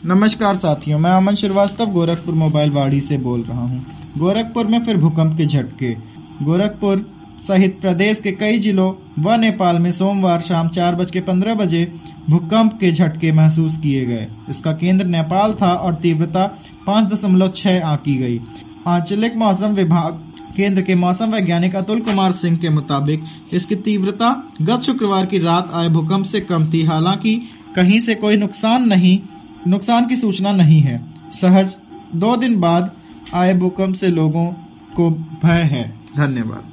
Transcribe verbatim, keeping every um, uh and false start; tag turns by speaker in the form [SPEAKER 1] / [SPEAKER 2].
[SPEAKER 1] नमस्कार साथियों, मैं अमन श्रीवास्तव गोरखपुर मोबाइल वाड़ी से बोल रहा हूं। गोरखपुर में फिर भूकंप के झटके। गोरखपुर सहित प्रदेश के कई जिलों व नेपाल में सोमवार शाम चार बज के पंद्रह बजे भूकंप के झटके महसूस किए गए। इसका केंद्र नेपाल था और तीव्रता पाँच दशमलव छह आंकी गई। आंचलिक मौसम विभाग केंद्र के मौसम वैज्ञानिक अतुल कुमार सिंह के मुताबिक इसकी तीव्रता गत शुक्रवार की रात आए भूकंप से कम थी। हालांकि कहीं से कोई नुकसान नहीं नुकसान की सूचना नहीं है। सहज दो दिन बाद आए भूकंप से लोगों को भय है। धन्यवाद।